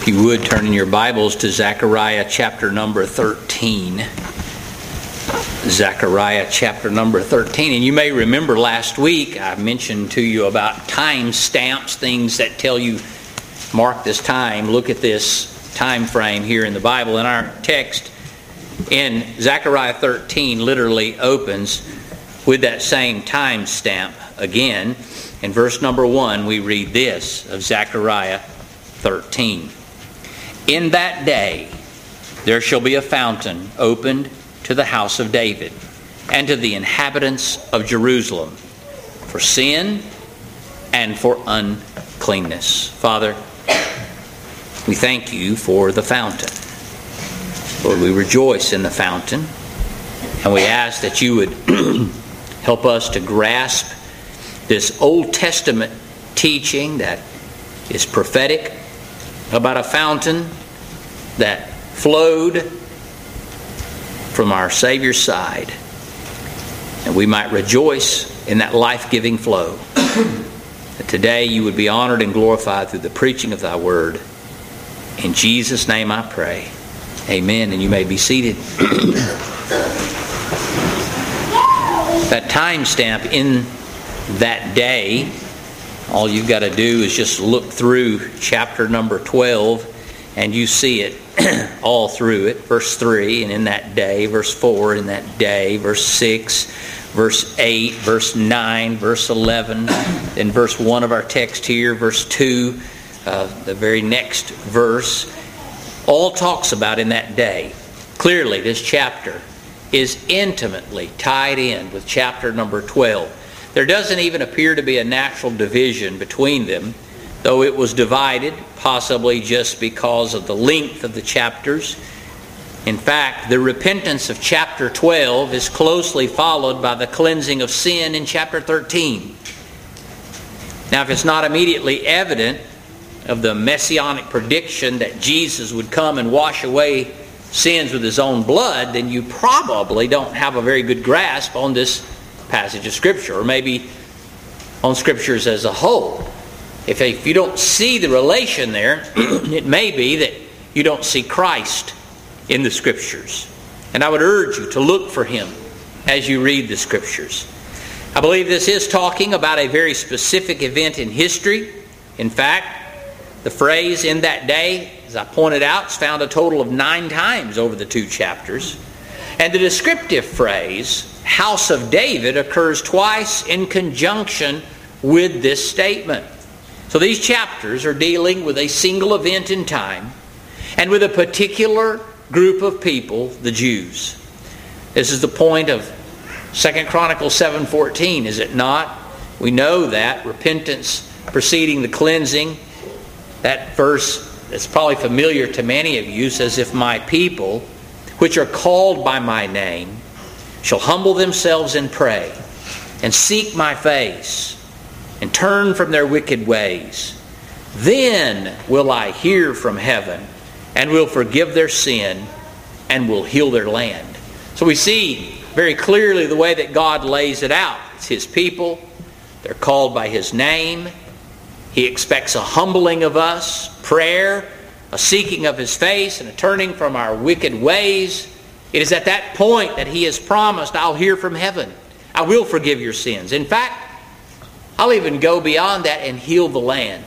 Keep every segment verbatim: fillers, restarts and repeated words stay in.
If you would, turn in your Bibles to Zechariah chapter number thirteen. Zechariah chapter number thirteen. And you may remember last week I mentioned to you about time stamps, things that tell you, mark this time, look at this time frame here in the Bible. And our text in Zechariah thirteen literally opens with that same time stamp again. In verse number one, we read this of Zechariah thirteen. In that day there shall be a fountain opened to the house of David and to the inhabitants of Jerusalem for sin and for uncleanness. Father, we thank you for the fountain. Lord, we rejoice in the fountain, and we ask that you would help us to grasp this Old Testament teaching that is prophetic about a fountain that flowed from our Savior's side, and we might rejoice in that life-giving flow. That today you would be honored and glorified through the preaching of thy word. In Jesus' name I pray. Amen. And you may be seated. That time stamp in that day, all you've got to do is just look through chapter number twelve, and you see it all through it. Verse three, and in that day. Verse four, in that day. Verse six, verse eight, verse nine, verse eleven. Then verse one of our text here, verse two, uh, the very next verse, all talks about in that day. Clearly, this chapter is intimately tied in with chapter number twelve. There doesn't even appear to be a natural division between them, though it was divided, possibly just because of the length of the chapters. In fact, the repentance of chapter twelve is closely followed by the cleansing of sin in chapter thirteen. Now, if it's not immediately evident of the messianic prediction that Jesus would come and wash away sins with his own blood, then you probably don't have a very good grasp on this passage of Scripture, or maybe on Scriptures as a whole. If, if you don't see the relation there, it may be that you don't see Christ in the Scriptures. And I would urge you to look for Him as you read the Scriptures. I believe this is talking about a very specific event in history. In fact, the phrase "in that day," as I pointed out, is found a total of nine times over the two chapters. And the descriptive phrase, "house of David," occurs twice in conjunction with this statement. So these chapters are dealing with a single event in time and with a particular group of people, the Jews. This is the point of Second Chronicles seven fourteen, is it not? We know that repentance preceding the cleansing. That verse that's probably familiar to many of you says, "If my people, which are called by my name, shall humble themselves and pray, and seek my face, and turn from their wicked ways, then will I hear from heaven, and will forgive their sin, and will heal their land." So we see very clearly the way that God lays it out. It's His people. They're called by His name. He expects a humbling of us, prayer, a seeking of His face, and a turning from our wicked ways. It is at that point that He has promised, "I'll hear from heaven. I will forgive your sins. In fact, I'll even go beyond that and heal the land."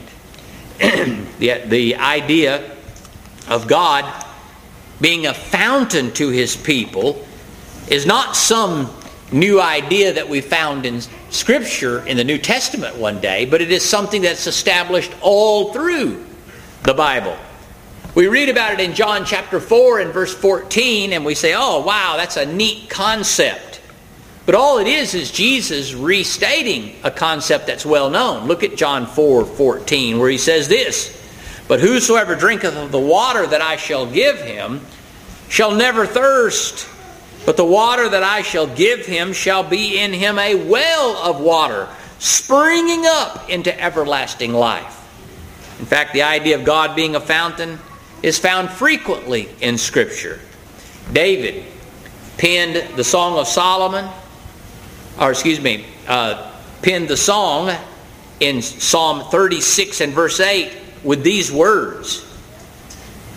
the, the idea of God being a fountain to His people is not some new idea that we found in Scripture in the New Testament one day, but it is something that's established all through the Bible. We read about it in John chapter four and verse fourteen, and we say, "Oh, wow, that's a neat concept." But all it is is Jesus restating a concept that's well known. Look at John four fourteen, where He says this, "But whosoever drinketh of the water that I shall give him shall never thirst. But the water that I shall give him shall be in him a well of water, springing up into everlasting life." In fact, the idea of God being a fountain is found frequently in Scripture. David penned the Song of Solomon, or excuse me, uh, penned the song in Psalm thirty-six and verse eight with these words,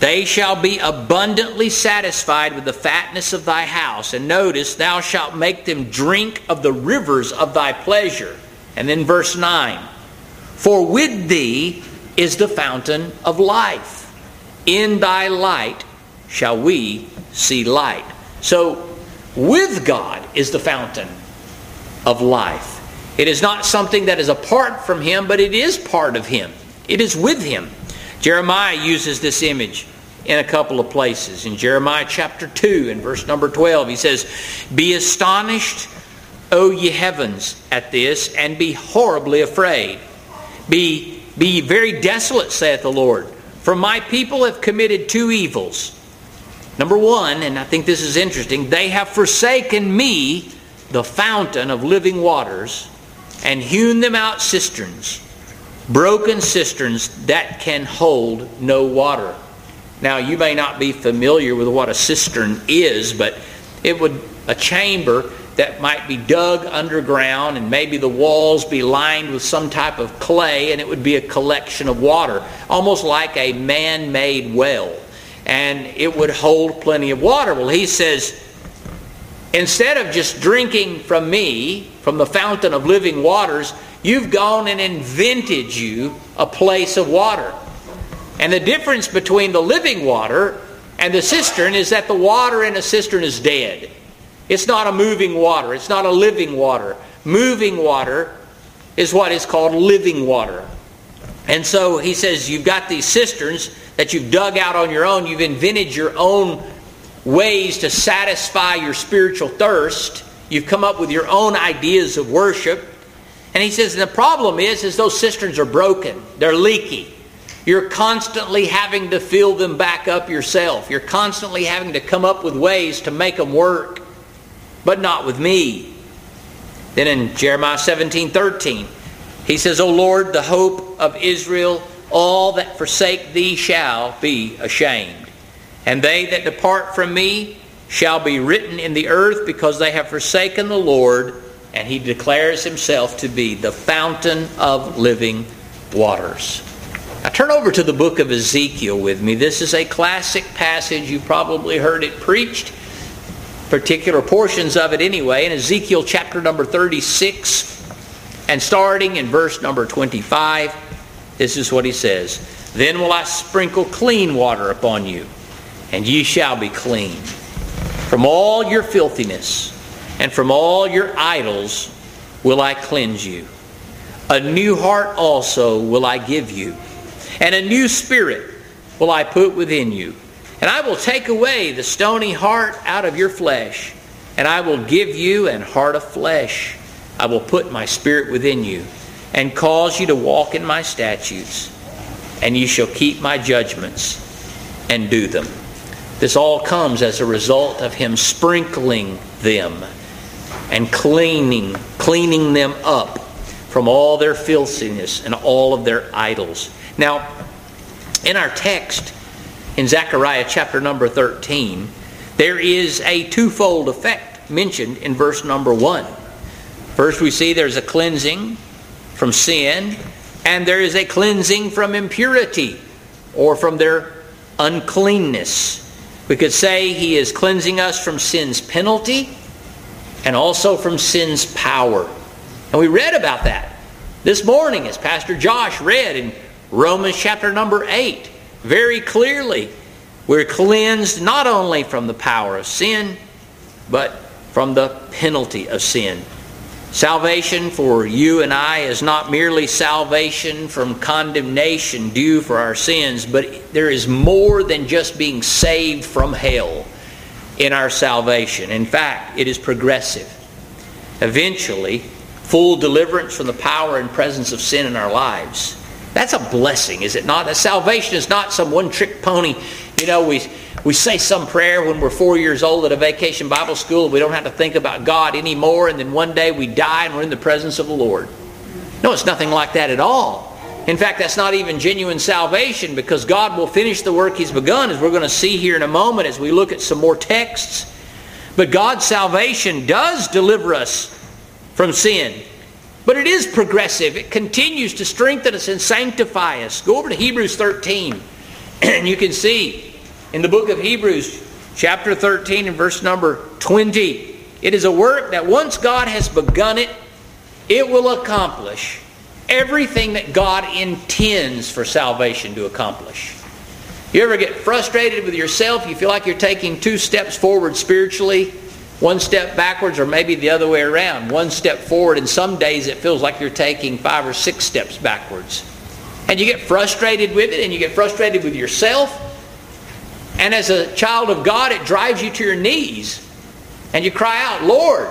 They shall be abundantly satisfied with the fatness of thy house. And notice, thou shalt make them drink of the rivers of thy pleasure. And then verse nine. For with thee is the fountain of life. In thy light shall we see light. So, with God is the fountain of life. It is not something that is apart from Him, but it is part of Him. It is with Him. Jeremiah uses this image in a couple of places. In Jeremiah chapter two and verse number twelve, he says, Be astonished, O ye heavens, at this, and be horribly afraid. Be, be very desolate, saith the Lord, for my people have committed two evils. Number one, and I think this is interesting, they have forsaken me, the fountain of living waters, and hewn them out cisterns, broken cisterns that can hold no water. Now, you may not be familiar with what a cistern is, but it would a chamber that might be dug underground, and maybe the walls be lined with some type of clay, and it would be a collection of water, almost like a man-made well. And it would hold plenty of water. Well, he says, instead of just drinking from me, from the fountain of living waters, you've gone and invented you a place of water. And the difference between the living water and the cistern is that the water in a cistern is dead. It's not a moving water. It's not a living water. Moving water is what is called living water. And so he says, you've got these cisterns that you've dug out on your own. You've invented your own ways to satisfy your spiritual thirst. You've come up with your own ideas of worship. And he says, the problem is, is those cisterns are broken. They're leaky. You're constantly having to fill them back up yourself. You're constantly having to come up with ways to make them work. But not with me. Then in Jeremiah seventeen thirteen, he says, O Lord, the hope of Israel, all that forsake thee shall be ashamed. And they that depart from me shall be written in the earth, because they have forsaken the Lord, and he declares himself to be the fountain of living waters. Now turn over to the book of Ezekiel with me. This is a classic passage. You've probably heard it preached, particular portions of it anyway. In Ezekiel chapter number thirty-six, and starting in verse number twenty-five, this is what he says. Then will I sprinkle clean water upon you, and ye shall be clean. From all your filthiness and from all your idols will I cleanse you. A new heart also will I give you, and a new spirit will I put within you. And I will take away the stony heart out of your flesh, and I will give you an heart of flesh. I will put my spirit within you, and cause you to walk in my statutes, and you shall keep my judgments and do them. This all comes as a result of him sprinkling them and cleaning, cleaning them up from all their filthiness and all of their idols. Now, in our text, in Zechariah chapter number thirteen, there is a twofold effect mentioned in verse number one. First, we see there's a cleansing from sin, and there is a cleansing from impurity, or from their uncleanness. We could say he is cleansing us from sin's penalty and also from sin's power. And we read about that this morning as Pastor Josh read in Romans chapter number eight. Very clearly, we're cleansed not only from the power of sin, but from the penalty of sin. Salvation for you and I is not merely salvation from condemnation due for our sins, but there is more than just being saved from hell in our salvation. In fact, it is progressive. Eventually, full deliverance from the power and presence of sin in our lives. That's a blessing, is it not? That salvation is not some one-trick pony. You know, we we say some prayer when we're four years old at a vacation Bible school. We don't have to think about God anymore, and then one day we die and we're in the presence of the Lord. No, it's nothing like that at all. In fact, that's not even genuine salvation, because God will finish the work He's begun, as we're going to see here in a moment as we look at some more texts. But God's salvation does deliver us from sin. But it is progressive. It continues to strengthen us and sanctify us. Go over to Hebrews thirteen, and you can see in the book of Hebrews, chapter thirteen and verse number twenty. It is a work that once God has begun it, it will accomplish everything that God intends for salvation to accomplish. You ever get frustrated with yourself? You feel like you're taking two steps forward spiritually, one step backwards, or maybe the other way around. One step forward, and some days it feels like you're taking five or six steps backwards. And you get frustrated with it, and you get frustrated with yourself. And as a child of God, it drives you to your knees. And you cry out, Lord,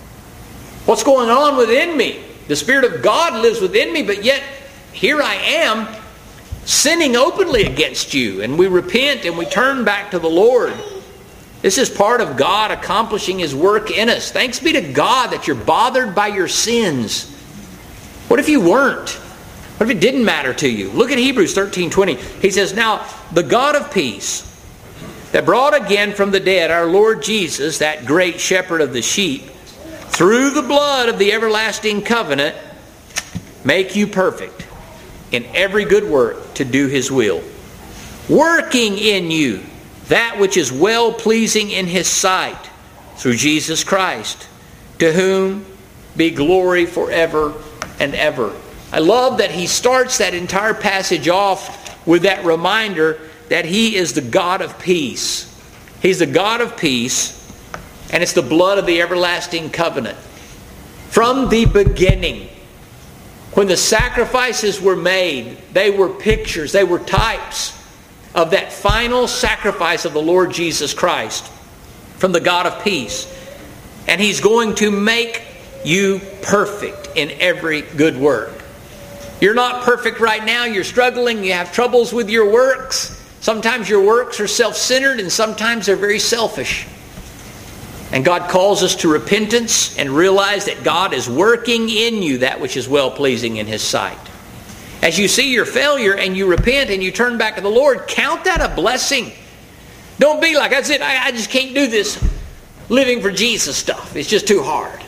what's going on within me? The Spirit of God lives within me, but yet here I am sinning openly against you. And we repent and we turn back to the Lord. This is part of God accomplishing His work in us. Thanks be to God that you're bothered by your sins. What if you weren't? What if it didn't matter to you? Look at Hebrews thirteen twenty. He says, now the God of peace, that brought again from the dead our Lord Jesus, that great shepherd of the sheep, through the blood of the everlasting covenant, make you perfect in every good work to do His will, working in you that which is well-pleasing in His sight, through Jesus Christ, to whom be glory forever and ever. I love that he starts that entire passage off with that reminder that He is the God of peace. He's the God of peace, and it's the blood of the everlasting covenant. From the beginning, when the sacrifices were made, they were pictures, they were types of that final sacrifice of the Lord Jesus Christ from the God of peace. And He's going to make you perfect in every good work. You're not perfect right now. You're struggling. You have troubles with your works. Sometimes your works are self-centered, and sometimes they're very selfish. And God calls us to repentance and realize that God is working in you that which is well-pleasing in His sight. As you see your failure and you repent and you turn back to the Lord, count that a blessing. Don't be like, that's it, I, I just can't do this living for Jesus stuff. It's just too hard.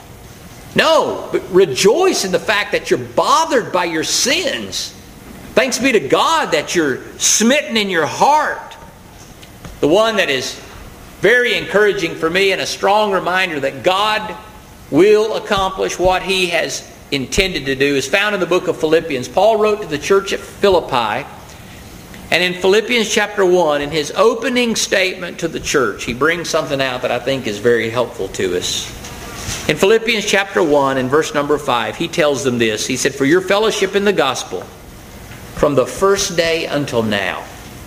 No, but rejoice in the fact that you're bothered by your sins. Thanks be to God that you're smitten in your heart. The one that is very encouraging for me and a strong reminder that God will accomplish what He has intended to do is found in the book of Philippians. Paul wrote to the church at Philippi, and in Philippians chapter one, in his opening statement to the church, he brings something out that I think is very helpful to us. In Philippians chapter one and verse number five, he tells them this. He said, for your fellowship in the gospel from the first day until now.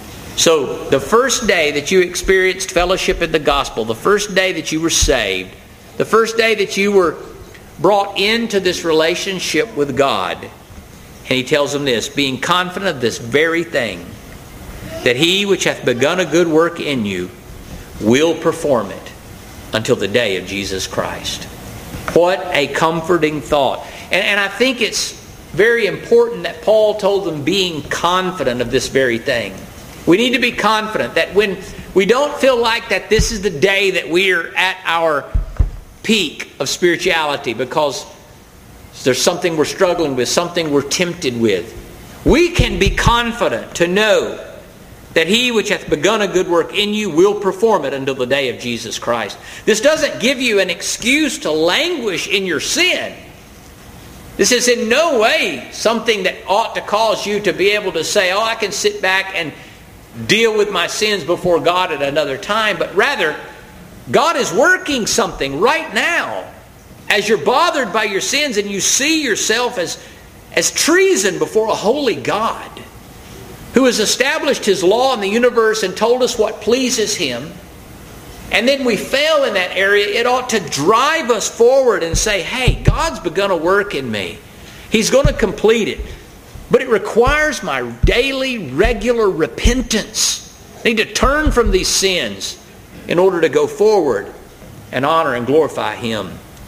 So the first day that you experienced fellowship in the gospel, the first day that you were saved, the first day that you were brought into this relationship with God. And he tells them this, being confident of this very thing, that He which hath begun a good work in you will perform it until the day of Jesus Christ. What a comforting thought. And, and I think it's very important that Paul told them being confident of this very thing. We need to be confident that when we don't feel like that this is the day that we are at our peak of spirituality because there's something we're struggling with, something we're tempted with, we can be confident to know that He which hath begun a good work in you will perform it until the day of Jesus Christ. This doesn't give you an excuse to languish in your sin. This is in no way something that ought to cause you to be able to say, oh, I can sit back and deal with my sins before God at another time. But rather, God is working something right now as you're bothered by your sins and you see yourself as, as treason before a holy God who has established His law in the universe and told us what pleases Him. And then we fail in that area. It ought to drive us forward and say, hey, God's begun a work in me. He's going to complete it. But it requires my daily, regular repentance. I need to turn from these sins in order to go forward and honor and glorify Him.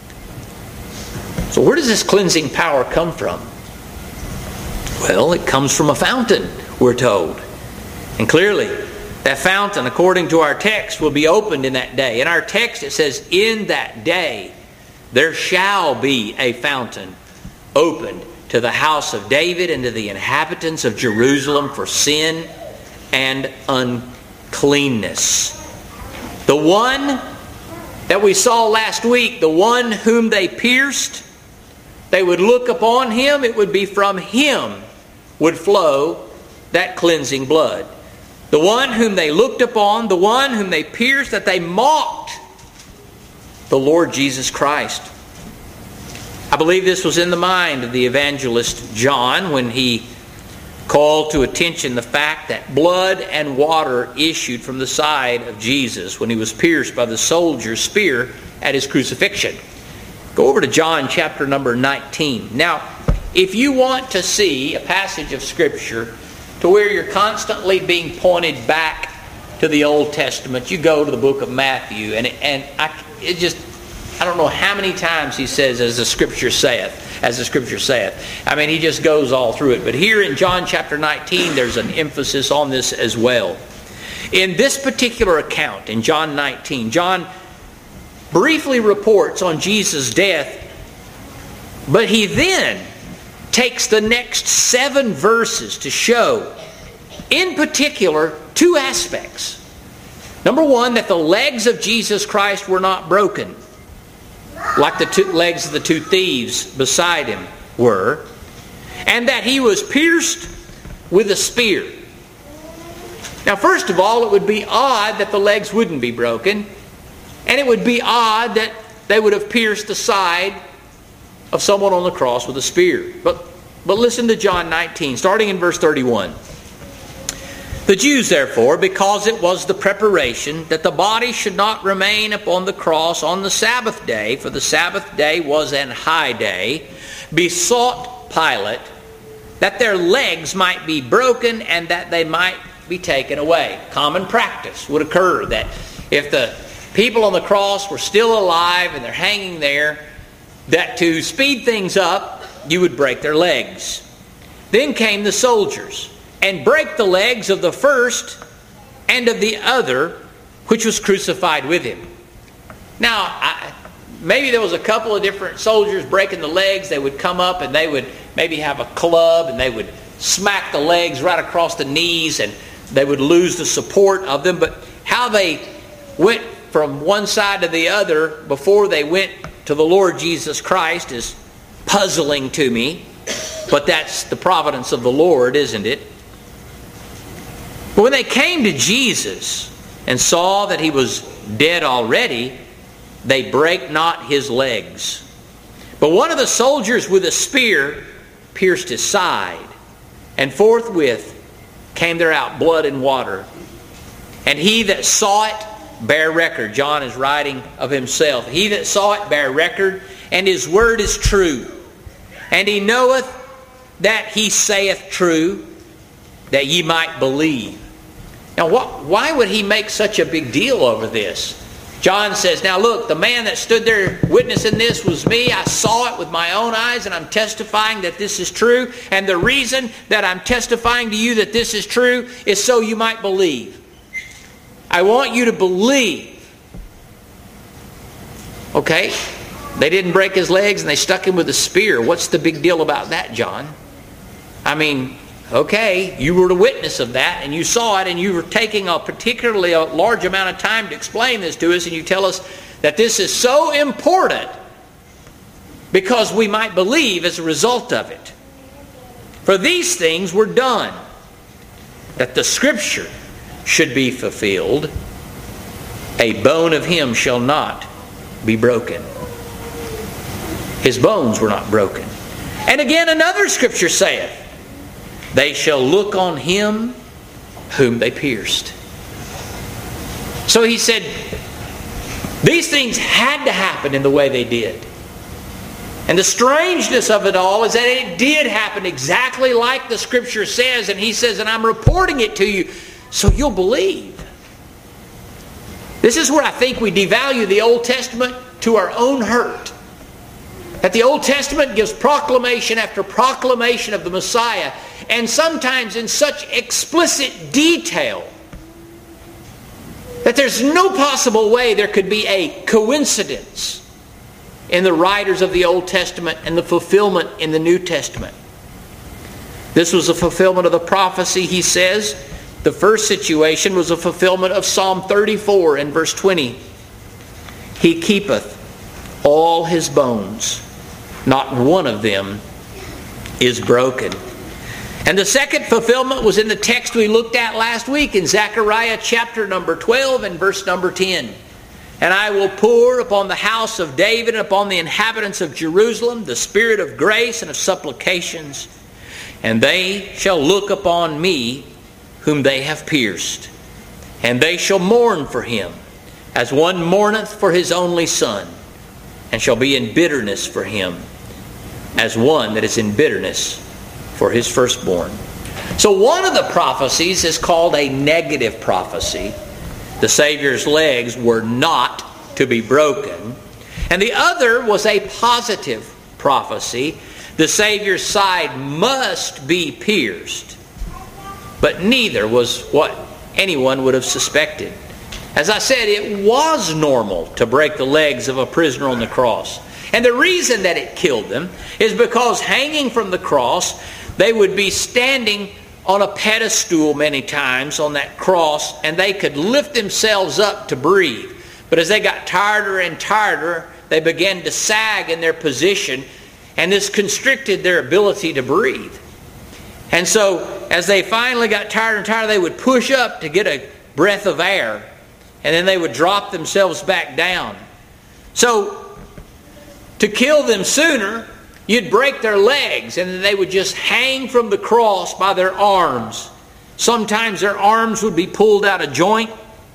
So where does this cleansing power come from? Well, it comes from a fountain, we're told. And clearly, that fountain, according to our text, will be opened in that day. In our text it says, in that day there shall be a fountain opened to the house of David and to the inhabitants of Jerusalem for sin and cleanness. The one that we saw last week, the one whom they pierced, they would look upon him, it would be from him would flow that cleansing blood. The one whom they looked upon, the one whom they pierced, that they mocked, the Lord Jesus Christ. I believe this was in the mind of the evangelist John when he called to attention the fact that blood and water issued from the side of Jesus when he was pierced by the soldier's spear at his crucifixion. Go over to John chapter number nineteen. Now, if you want to see a passage of Scripture to where you're constantly being pointed back to the Old Testament, you go to the book of Matthew, and it, and I, it just I don't know how many times he says, "As the Scripture saith," as the Scripture saith. I mean, he just goes all through it. But here in John chapter nineteen, there's an emphasis on this as well. In this particular account, in John nineteen, John briefly reports on Jesus' death, but he then takes the next seven verses to show, in particular, two aspects. Number one, that the legs of Jesus Christ were not broken, like the two legs of the two thieves beside him were, and that he was pierced with a spear. Now, first of all, it would be odd that the legs wouldn't be broken, and it would be odd that they would have pierced the side of someone on the cross with a spear. But, but listen to John nineteen, starting in verse thirty-one. The Jews, therefore, because it was the preparation that the body should not remain upon the cross on the Sabbath day, for the Sabbath day was an high day, besought Pilate that their legs might be broken and that they might be taken away. Common practice would occur that if the people on the cross were still alive and they're hanging there, that to speed things up, you would break their legs. Then came the soldiers, and break the legs of the first and of the other, which was crucified with him. Now, I, maybe there was a couple of different soldiers breaking the legs. They would come up and they would maybe have a club and they would smack the legs right across the knees and they would lose the support of them. But how they went from one side to the other before they went to the Lord Jesus Christ is puzzling to me. But that's the providence of the Lord, isn't it? But when they came to Jesus and saw that he was dead already, they brake not his legs. But one of the soldiers with a spear pierced his side, and forthwith came there out blood and water. And he that saw it bare record. John is writing of himself. He that saw it bare record, and his word is true. And he knoweth that he saith true, that ye might believe. Now, what, why would he make such a big deal over this? John says, now look, the man that stood there witnessing this was me. I saw it with my own eyes, and I'm testifying that this is true. And the reason that I'm testifying to you that this is true is so you might believe. I want you to believe. Okay? They didn't break his legs and they stuck him with a spear. What's the big deal about that, John? I mean, okay, you were the witness of that and you saw it and you were taking a particularly a large amount of time to explain this to us, and you tell us that this is so important because we might believe as a result of it. For these things were done that the Scripture should be fulfilled. A bone of him shall not be broken. His bones were not broken. And again another Scripture saith, they shall look on him whom they pierced. So he said, these things had to happen in the way they did. And the strangeness of it all is that it did happen exactly like the Scripture says. And he says, and I'm reporting it to you so you'll believe. This is where I think we devalue the Old Testament to our own hurt. That the Old Testament gives proclamation after proclamation of the Messiah, and sometimes in such explicit detail that there's no possible way there could be a coincidence in the writers of the Old Testament and the fulfillment in the New Testament. This was a fulfillment of the prophecy, he says, The first situation was a fulfillment of Psalm thirty-four and verse twenty. He keepeth all his bones, not one of them is broken. And the second fulfillment was in the text we looked at last week in Zechariah chapter number twelve and verse number ten. And I will pour upon the house of David and upon the inhabitants of Jerusalem the spirit of grace and of supplications, and they shall look upon me whom they have pierced, and they shall mourn for him as one mourneth for his only son, and shall be in bitterness for him as one that is in bitterness for his firstborn. So one of the prophecies is called a negative prophecy. The Savior's legs were not to be broken. And the other was a positive prophecy. The Savior's side must be pierced. But neither was what anyone would have suspected. As I said, it was normal to break the legs of a prisoner on the cross. And the reason that it killed them is because hanging from the cross, they would be standing on a pedestal many times on that cross, and they could lift themselves up to breathe. But as they got tireder and tireder, they began to sag in their position, and this constricted their ability to breathe. And so, as they finally got tired and tired, they would push up to get a breath of air, and then they would drop themselves back down. So, to kill them sooner, you'd break their legs, and then they would just hang from the cross by their arms. Sometimes their arms would be pulled out of joint,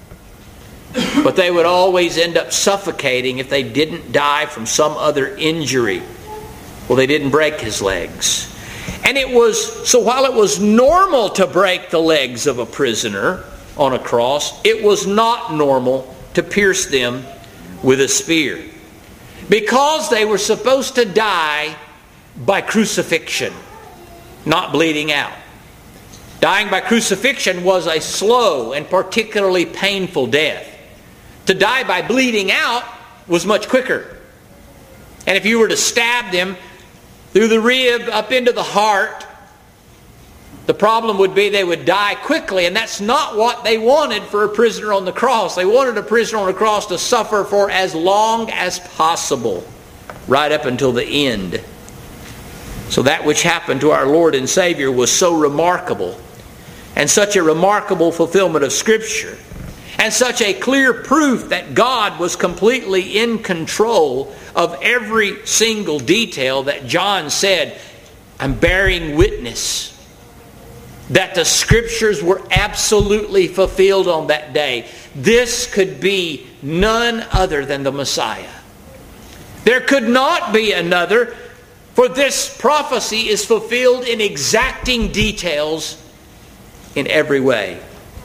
but they would always end up suffocating if they didn't die from some other injury. Well, they didn't break his legs. And it was, so while it was normal to break the legs of a prisoner on a cross, it was not normal to pierce them with a spear. Because they were supposed to die by crucifixion, not bleeding out. Dying by crucifixion was a slow and particularly painful death. To die by bleeding out was much quicker. And if you were to stab them through the rib up into the heart, the problem would be they would die quickly, and that's not what they wanted for a prisoner on the cross. They wanted a prisoner on the cross to suffer for as long as possible, right up until the end. So that which happened to our Lord and Savior was so remarkable, and such a remarkable fulfillment of Scripture, and such a clear proof that God was completely in control of every single detail, that John said, I'm bearing witness that the Scriptures were absolutely fulfilled on that day. This could be none other than the Messiah. There could not be another, for this prophecy is fulfilled in exacting details in every way.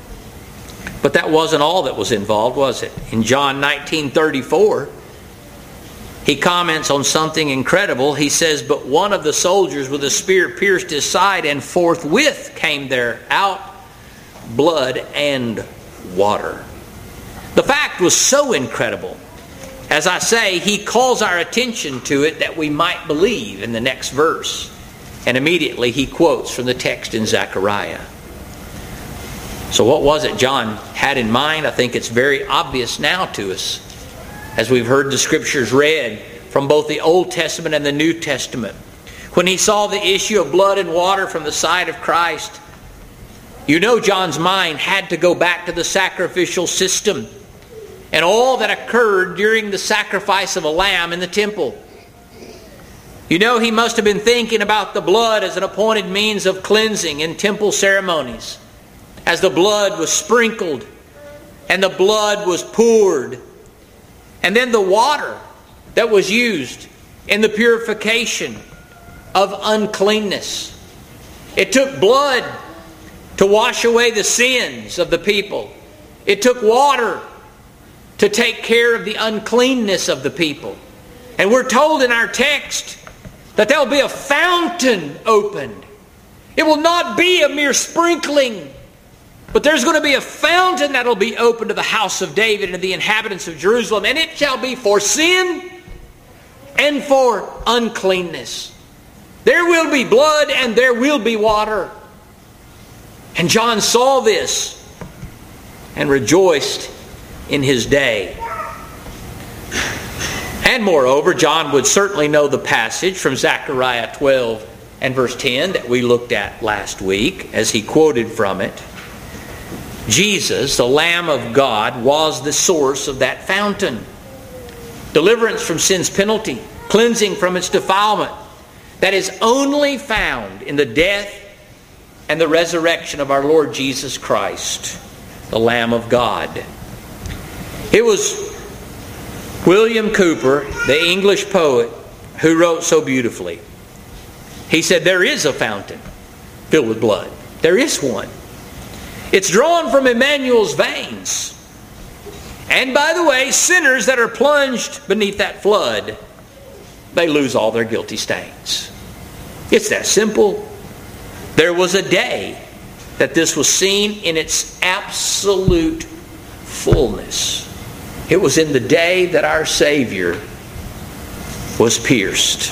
But that wasn't all that was involved, was it? In John nineteen thirty-four, he comments on something incredible. He says, but one of the soldiers with a spear pierced his side, and forthwith came there out blood and water. The fact was so incredible. As I say, he calls our attention to it that we might believe in the next verse. And immediately he quotes from the text in Zechariah. So what was it John had in mind? I think it's very obvious now to us, as we've heard the Scriptures read from both the Old Testament and the New Testament. When he saw the issue of blood and water from the side of Christ, you know John's mind had to go back to the sacrificial system and all that occurred during the sacrifice of a lamb in the temple. You know he must have been thinking about the blood as an appointed means of cleansing in temple ceremonies, as the blood was sprinkled and the blood was poured. And then the water that was used in the purification of uncleanness. It took blood to wash away the sins of the people. It took water to take care of the uncleanness of the people. And we're told in our text that there will be a fountain opened. It will not be a mere sprinkling, but there's going to be a fountain that will be opened to the house of David and to the inhabitants of Jerusalem, and it shall be for sin and for uncleanness. There will be blood and there will be water. And John saw this and rejoiced in his day. And moreover, John would certainly know the passage from Zechariah twelve and verse ten that we looked at last week as he quoted from it. Jesus, the Lamb of God, was the source of that fountain. Deliverance from sin's penalty, cleansing from its defilement, that is only found in the death and the resurrection of our Lord Jesus Christ, the Lamb of God. It was William Cowper, the English poet, who wrote so beautifully. He said, there is a fountain filled with blood. There is one. It's drawn from Emmanuel's veins. And by the way, sinners that are plunged beneath that flood, they lose all their guilty stains. It's that simple. There was a day that this was seen in its absolute fullness. It was in the day that our Savior was pierced.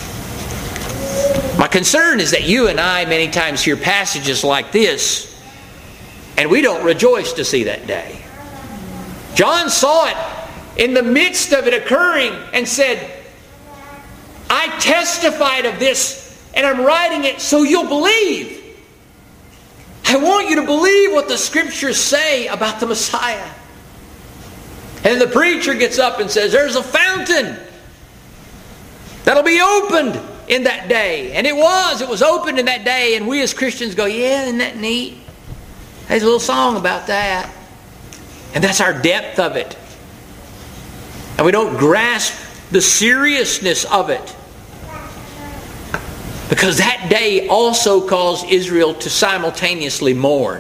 My concern is that you and I many times hear passages like this, and we don't rejoice to see that day. John saw it in the midst of it occurring and said, I testified of this, and I'm writing it so you'll believe. I want you to believe what the Scriptures say about the Messiah. And the preacher gets up and says, there's a fountain that'll be opened in that day. And it was. It was opened in that day. And we as Christians go, yeah, isn't that neat? There's a little song about that. And that's our depth of it. And we don't grasp the seriousness of it. Because that day also caused Israel to simultaneously mourn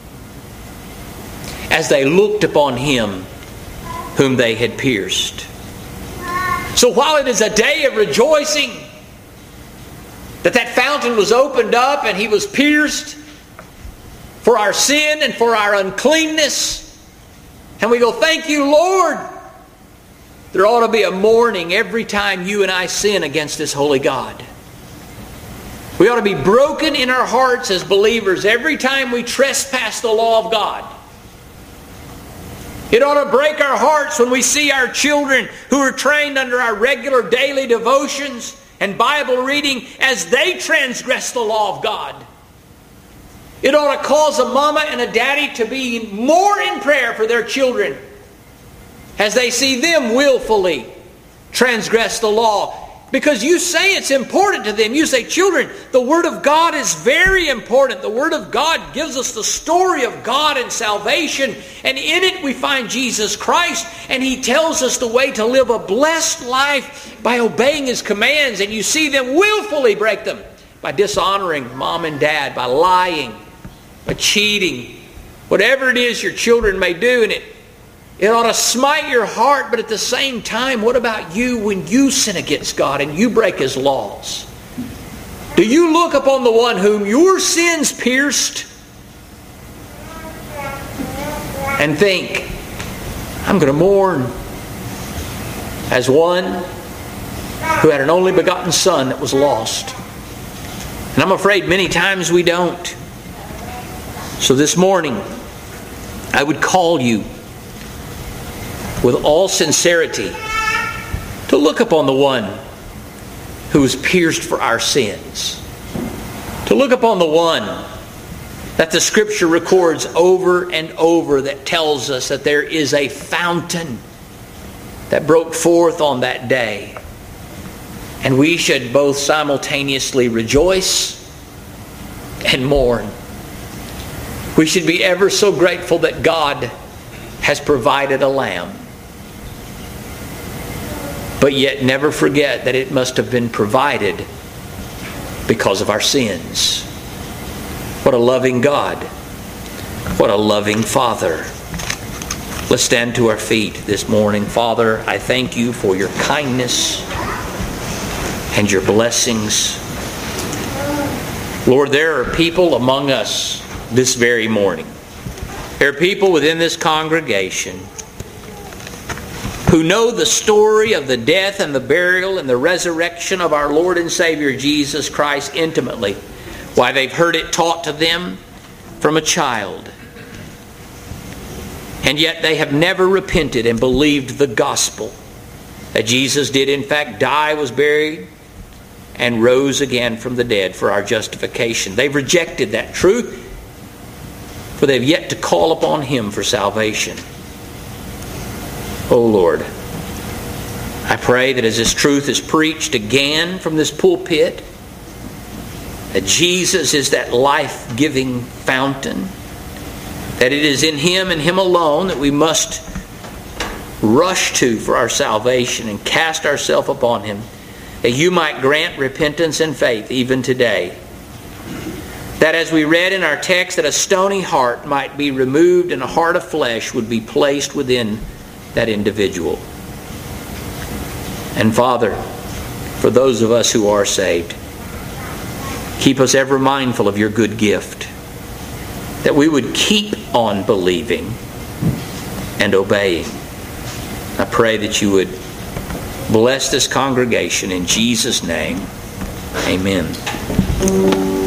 as they looked upon Him whom they had pierced. So while it is a day of rejoicing that that fountain was opened up and He was pierced for our sin and for our uncleanness, and we go, thank you, Lord, there ought to be a mourning every time you and I sin against this holy God. We ought to be broken in our hearts as believers every time we trespass the law of God. It ought to break our hearts when we see our children who are trained under our regular daily devotions and Bible reading as they transgress the law of God. It ought to cause a mama and a daddy to be more in prayer for their children as they see them willfully transgress the law. Because you say it's important to them. You say, children, the Word of God is very important. The Word of God gives us the story of God and salvation. And in it we find Jesus Christ. And He tells us the way to live a blessed life by obeying His commands. And you see them willfully break them by dishonoring mom and dad, by lying, by cheating. Whatever it is your children may do, and it It ought to smite your heart, but at the same time, what about you when you sin against God and you break His laws? Do you look upon the one whom your sins pierced and think, I'm going to mourn as one who had an only begotten Son that was lost? And I'm afraid many times we don't. So this morning, I would call you with all sincerity to look upon the one who was pierced for our sins. To look upon the one that the Scripture records over and over that tells us that there is a fountain that broke forth on that day. And we should both simultaneously rejoice and mourn. We should be ever so grateful that God has provided a lamb. But yet never forget that it must have been provided because of our sins. What a loving God. What a loving Father. Let's stand to our feet this morning. Father, I thank You for Your kindness and Your blessings. Lord, there are people among us this very morning. There are people within this congregation who know the story of the death and the burial and the resurrection of our Lord and Savior Jesus Christ intimately. Why, they've heard it taught to them. from a child. And yet they have never repented and believed the gospel that Jesus did in fact die, was buried, and rose again from the dead for our justification. They've rejected that truth, for they've yet to call upon Him for salvation. Oh Lord, I pray that as this truth is preached again from this pulpit, that Jesus is that life-giving fountain, that it is in Him and Him alone that we must rush to for our salvation and cast ourselves upon Him, that You might grant repentance and faith even today. That as we read in our text, that a stony heart might be removed and a heart of flesh would be placed within that individual. And Father, for those of us who are saved, keep us ever mindful of Your good gift, that we would keep on believing and obeying. I pray that You would bless this congregation in Jesus' name. Amen.